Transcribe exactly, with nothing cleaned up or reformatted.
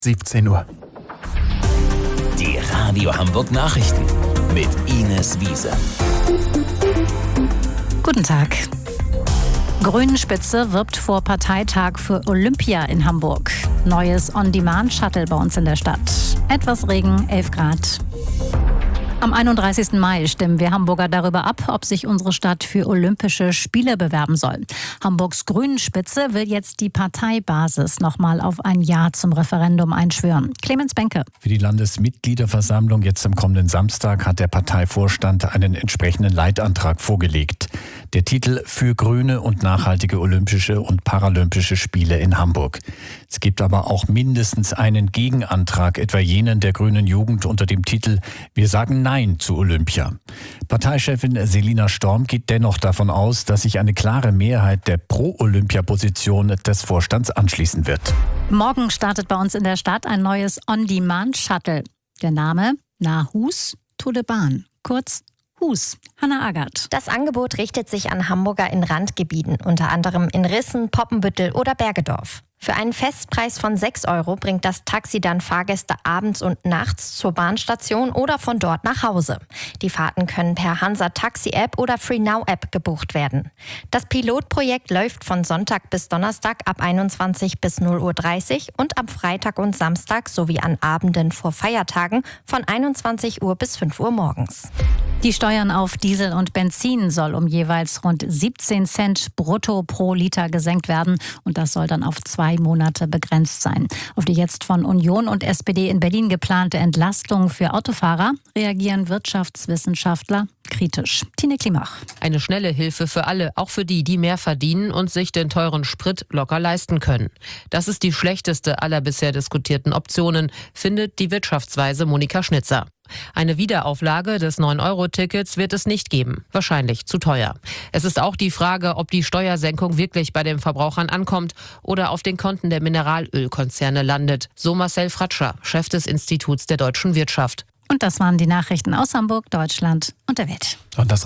siebzehn Uhr. Die Radio Hamburg Nachrichten mit Ines Wiese. Guten Tag. Grünen-Spitze wirbt vor Parteitag für Olympia in Hamburg. Neues On-Demand-Shuttle bei uns in der Stadt. Etwas Regen, elf Grad. Am einunddreißigsten Mai stimmen wir Hamburger darüber ab, ob sich unsere Stadt für Olympische Spiele bewerben soll. Hamburgs Grünen-Spitze will jetzt die Parteibasis nochmal auf ein Ja zum Referendum einschwören. Clemens Benke. Für die Landesmitgliederversammlung jetzt am kommenden Samstag hat der Parteivorstand einen entsprechenden Leitantrag vorgelegt. Der Titel für grüne und nachhaltige Olympische und Paralympische Spiele in Hamburg. Es gibt aber auch mindestens einen Gegenantrag, etwa jenen der Grünen Jugend unter dem Titel Wir sagen Nein zu Olympia. Parteichefin Selina Storm geht dennoch davon aus, dass sich eine klare Mehrheit der Pro-Olympia-Position des Vorstands anschließen wird. Morgen startet bei uns in der Stadt ein neues On-Demand-Shuttle. Der Name Nahus Tour de Bahn, kurz Hus. Hanna Agert. Das Angebot richtet sich an Hamburger in Randgebieten, unter anderem in Rissen, Poppenbüttel oder Bergedorf. Für einen Festpreis von sechs Euro bringt das Taxi dann Fahrgäste abends und nachts zur Bahnstation oder von dort nach Hause. Die Fahrten können per Hansa Taxi App oder FreeNow App gebucht werden. Das Pilotprojekt läuft von Sonntag bis Donnerstag ab einundzwanzig bis null Uhr dreißig und am Freitag und Samstag sowie an Abenden vor Feiertagen von einundzwanzig Uhr bis fünf Uhr morgens. Die Steuern auf Diesel und Benzin soll um jeweils rund siebzehn Cent brutto pro Liter gesenkt werden. Und das soll dann auf zwei Monate begrenzt sein. Auf die jetzt von Union und S P D in Berlin geplante Entlastung für Autofahrer reagieren Wirtschaftswissenschaftler kritisch. Tine Klimach. Eine schnelle Hilfe für alle, auch für die, die mehr verdienen und sich den teuren Sprit locker leisten können. Das ist die schlechteste aller bisher diskutierten Optionen, findet die Wirtschaftsweise Monika Schnitzer. Eine Wiederauflage des neun Euro Tickets wird es nicht geben. Wahrscheinlich zu teuer. Es ist auch die Frage, ob die Steuersenkung wirklich bei den Verbrauchern ankommt oder auf den Konten der Mineralölkonzerne landet. So Marcel Fratscher, Chef des Instituts der deutschen Wirtschaft. Und das waren die Nachrichten aus Hamburg, Deutschland und der Welt. Und das